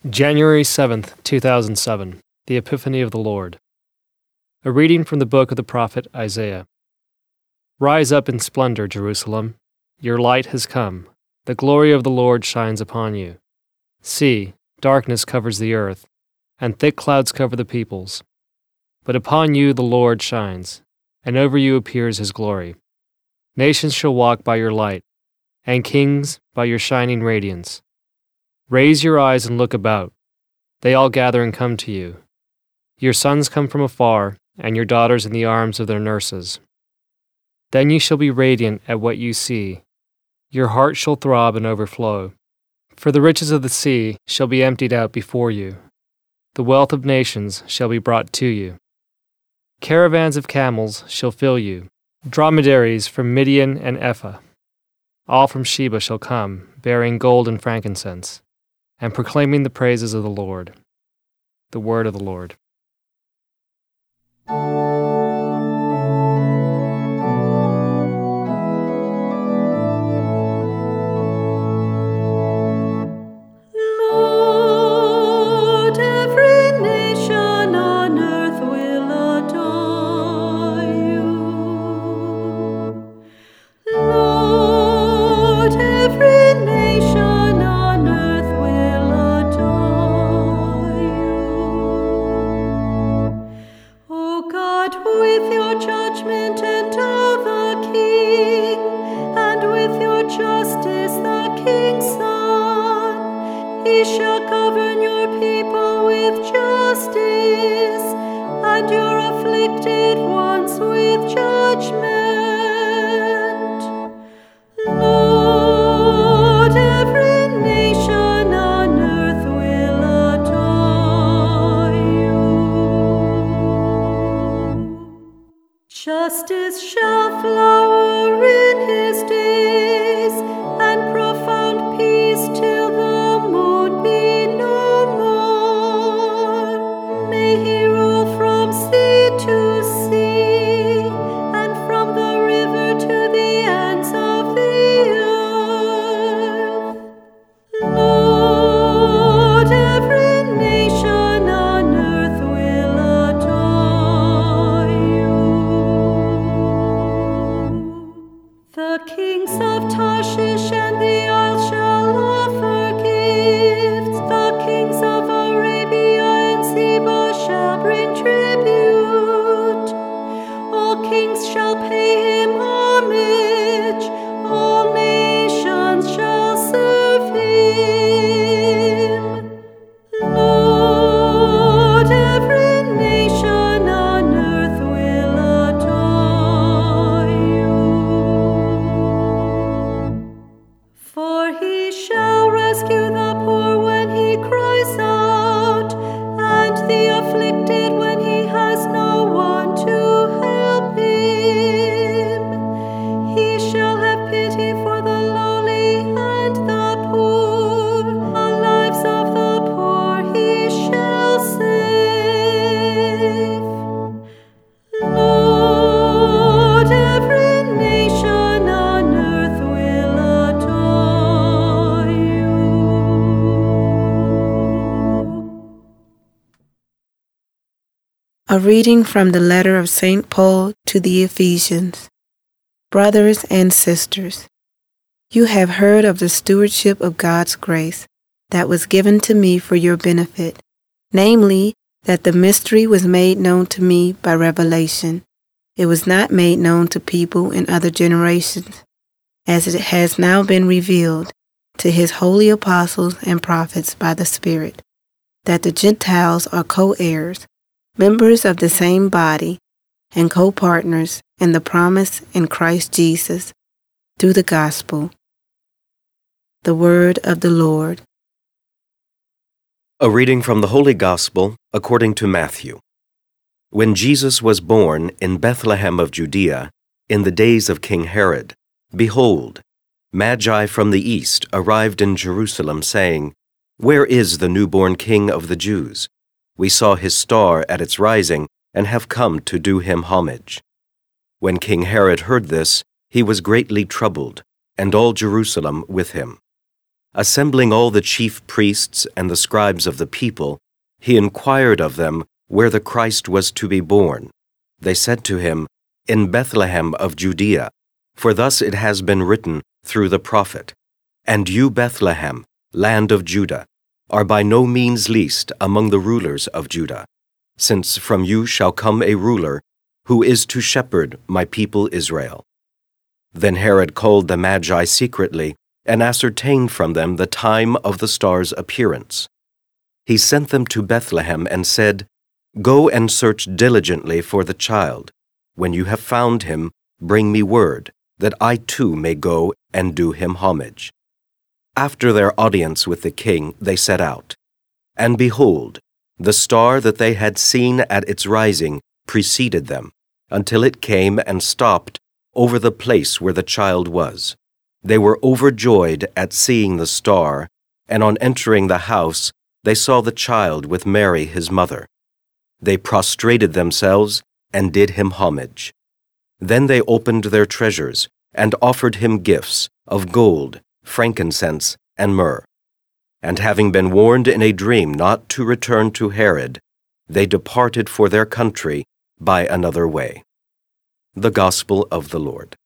January 7th, 2007, the Epiphany of the Lord. A reading from the book of the prophet Isaiah. Rise up in splendor, Jerusalem. Your light has come. The glory of the Lord shines upon you. See, darkness covers the earth, and thick clouds cover the peoples. But upon you the Lord shines, and over you appears his glory. Nations shall walk by your light, and kings by your shining radiance. Raise your eyes and look about. They all gather and come to you. Your sons come from afar, and your daughters in the arms of their nurses. Then you shall be radiant at what you see. Your heart shall throb and overflow. For the riches of the sea shall be emptied out before you. The wealth of nations shall be brought to you. Caravans of camels shall fill you. Dromedaries from Midian and Ephah. All from Sheba shall come, bearing gold and frankincense, and proclaiming the praises of the Lord. The word of the Lord. Lord, every nation on earth will adore you. Lord, every nation on earth will adore you. O God, with your judgment endow the King, and with your justice the King's Son. He shall govern your people with justice, and your afflicted ones with judgment. Lord, every nation on earth will adore you. Justice shall flower in his days, and profound peace till the moon be no more. May he rule from sea to sea, and from the river to the ends of the earth. Lord, every nation on earth will adore you. The kings of Tarshish and the isles shall offer gifts. The kings of Arabia and Seba shall bring tribute. All kings shall pay him homage. All nations shall serve him. Lord, every nation on earth will adore you. For he shall rescue the poor when he cries out, and the afflicted when he has no one to help him. He shall have pity for the lowly and the poor. The lives of the poor he shall save. Lord, every nation on earth will adore you. A reading from the letter of St. Paul to the Ephesians. Brothers and sisters, you have heard of the stewardship of God's grace that was given to me for your benefit, namely, that the mystery was made known to me by revelation. It was not made known to people in other generations, as it has now been revealed to his holy apostles and prophets by the Spirit, that the Gentiles are co-heirs, members of the same body, and co-partners in the promise in Christ Jesus through the gospel. The word of the Lord. A reading from the Holy Gospel according to Matthew. When Jesus was born in Bethlehem of Judea, in the days of King Herod, behold, Magi from the east arrived in Jerusalem, saying, Where is the newborn King of the Jews? We saw his star at its rising, and have come to do him homage. When King Herod heard this, he was greatly troubled, and all Jerusalem with him. assembling all the chief priests and the scribes of the people, he inquired of them where the Christ was to be born. They said to him, "In Bethlehem of Judea, for thus it has been written through the prophet, And you, Bethlehem, land of Judah, are by no means least among the rulers of Judah, since from you shall come a ruler who is to shepherd my people Israel." Then Herod called the Magi secretly and ascertained from them the time of the star's appearance. He sent them to Bethlehem and said, "Go and search diligently for the child. When you have found him, bring me word, that I too may go and do him homage." After their audience with the king, they set out. And behold, the star that they had seen at its rising preceded them, until it came and stopped over the place where the child was. They were overjoyed at seeing the star, and on entering the house, they saw the child with Mary his mother. They prostrated themselves and did him homage. Then they opened their treasures and offered him gifts of gold, frankincense, and myrrh. And having been warned in a dream not to return to Herod, they departed for their country by another way. The Gospel of the Lord.